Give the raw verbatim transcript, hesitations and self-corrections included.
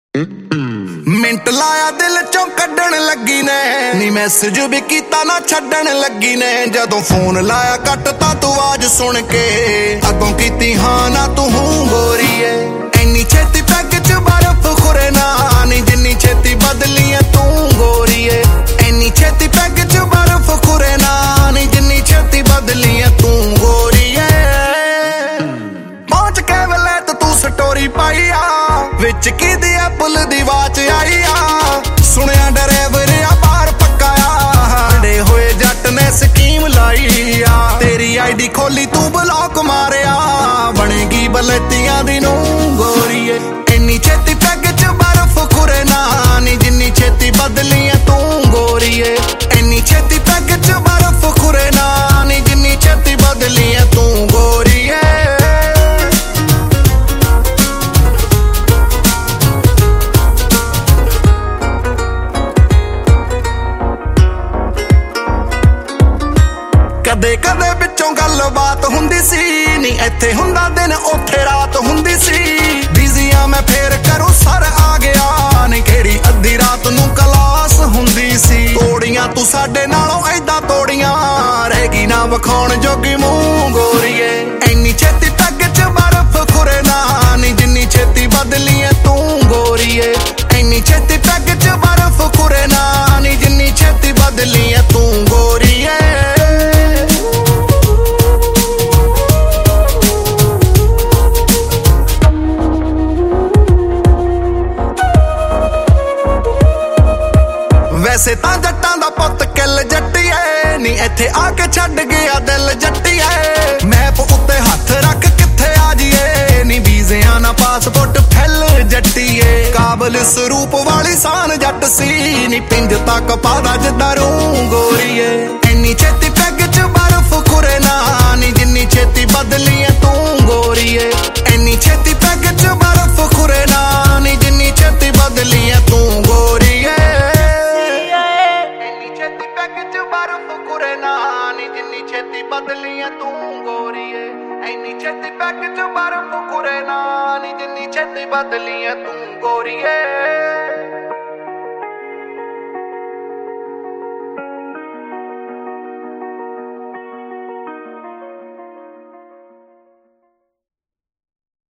minute ਲਾਇਆ ਦਿਲ ਚੋਂ ਕੱਢਣ ਲੱਗੀ ਨੇ ਨੀ ਮੈਸੇਜ ਵੀ ਕੀਤਾ ਨਾ ਛੱਡਣ ਲੱਗੀ ਨੇ ਜਦੋਂ ਫੋਨ ਲਾਇਆ ਕੱਟਤਾ ਤੂੰ ਆਵਾਜ਼ ਸੁਣ ਕੇ ਅੱਗੋਂ ਕੀਤੀ ਹਾਂ ਨਾ ਤੂੰ ਹੂੰ ਗੋਰੀਏ ਇੰਨੀ ਛੇਤੀ ਪੈਗ ਚ ਬਰਫ਼ ਖੁਰੇ ਨਾ ਨੀ ਜਿੰਨੀ ਛੇਤੀ ਬਦਲੀ ਐ ਤੂੰ ਗੋਰੀਏ ਇੰਨੀ ਛੇਤੀ ਪੈਗ ਚ ਬਰਫ਼ ਖੁਰੇ ਨਾ ਨੀ ਜਿੰਨੀ ਛੇਤੀ ਬਦਲੀ ਐ ਤੂੰ ਗੋਰੀਏ ਪਹੁੰਚ ਕੇ ਵੇਲੇ ਤੂੰ ਸਟੋਰੀ ਪਾਈ ਆ ਵਿੱਚ ਕਿਹਦੀ ਐਪਲ ਦੀ ਵਾਚ ਆਈ ਆ ਸੁਣਿਆ ਡਰਾਈਵਰ ਆ ਬਾਹਰ ਪੱਕਾ ਆ ਡੇ ਹੋਏ ਜੱਟ ਨੇ ਸਕੀਮ ਲਾਈ ਆ ਤੇਰੀ ਆਈਡੀ ਖੋਲੀ ਤੂੰ ਬਲੌਕ ਮਾਰਿਆ ਬਣੇਗੀ ਬਲਤੀਆਂ ਦੀ ਨੂੰ ਗੋਰੀਏ ਇੰਨੀ ਛੇਤੀ ਪੈਗ ਚ ਬਰਫ਼ ਖੁਰੇ ਨਾ ਨੀ ਜਿੰਨੀ ਛੇਤੀ ਬਦਲੀ ਐ ਤੂੰ ਗੋਰੀਏ ਇੰਨੀ ਛੇਤੀ ਪੈਗ ਚ ਬਰਫ਼ ਖੁਰੇ ਨਾ ਨੀ ਜਿੰਨੀ ਛੇਤੀ ਬਦਲੀ ਐ ਤੂੰ ਗੋਰੀਏ ਕਦੇ ਕਦੇ ਵਿੱਚੋਂ ਗੱਲਬਾਤ ਹੁੰਦੀ ਸੀ ਨੀ ਇੱਥੇ ਹੁੰਦਾ ਦਿਨ ਉੱਥੇ ਰਾਤ ਹੁੰਦੀ ਸੀ ਬਿਜ਼ੀ ਆ ਮੈਂ ਫੇਰ ਕਰੂੰ ਸਰ ਆ ਗਿਆ ਨੀ ਕਿਹੜੀ ਅੱਧੀ ਰਾਤ ਨੂੰ ਕਲਾਸ ਹੁੰਦੀ ਸੀ ਤੋੜੀਆਂ ਤੂੰ ਸਾਡੇ ਨਾਲੋਂ ਏਦਾਂ ਤੋੜੀਆਂ ਰਹਿ ਗਈ ਨਾ ਵਿਖਾਉਣ ਜੋਗੀ ਮੂੰਹ ਗੋਰੀਏ ਇੰਨੀ ਛੇਤੀ ਪੈਗ ਚ ਬਰਫ਼ ਖੁਰੇ ਨਾ ਨੀ ਜਿੰਨੀ ਛੇਤੀ ਬਦਲੀ ਐ ਤੂੰ ਗੋਰੀਏ ਇੰਨੀ ਛੇਤੀ ਪੈਗ ਚ ਬਰਫ਼ ਖੁਰੇ ਨਾ ਨੀ ਜਿੰਨੀ ਛੇਤੀ ਬਦਲੀ ਐ ਤੂੰ ਗੋਰੀਏ ਵੈਸੇ ਤਾਂ ਜੱਟਾਂ ਦਾ ਪੁੱਤ ਕਿੱਲ ਜੱਟੀਏ ਨੀ ਇੱਥੇ ਆ ਕੇ ਛੱਡ ਗਿਆ ਦਿਲ ਜੱਟੀਏ ਮੈਪ ਉੱਤੇ ਹੱਥ ਰੱਖ ਕਿੱਥੇ ਆ ਜੀਏ ਨੀ ਵੀਜ਼ਿਆਂ ਨਾ ਪਾਸਪੋਰਟ ਫੈਲ ਜੱਟੀਏ ਕਾਬਲ ਸਰੂਪ ਵਾਲੀ ਸਾਨ ਜੱਟ ਸੀ ਨੀ ਪਿੰਜ ਤੱਕ ਪਾਦਾ ਜਿੱਦਾਂ ਰੂ ਗੋਰੀਏ ਇੰਨੀ ਛੇਤੀ ਪੈਗ ਚ ਬਰਫ਼ ਖੁਰੇ ਨਾ ਨੀ ਜਿੰਨੀ ਛੇਤੀ ਬਦਲੀ ਐ ਤੂੰ ਗੋਰੀਏ ਇੰਨੀ ਛੇਤੀ ਪੈਗ ਚ ਬਰਫ਼ ਖੁਰੇ ਨਾ ਨੀ ਜਿੰਨੀ ਛੇਤੀ ਬਦਲੀ ਐ ਤੂੰ ਗੋਰੀਏ ਜਿੰਨੀ ਛੇਤੀ ਬਦਲੀ ਐ ਤੂੰ ਗੋਰੀਏ ਇੰਨੀ ਛੇਤੀ ਪੈਗ ਚ ਬਰਫ਼ ਖੁਰੇ ਨਾ ਨੀ ਜਿੰਨੀ ਛੇਤੀ ਬਦਲੀ ਐ ਤੂੰ ਗੋਰੀਏ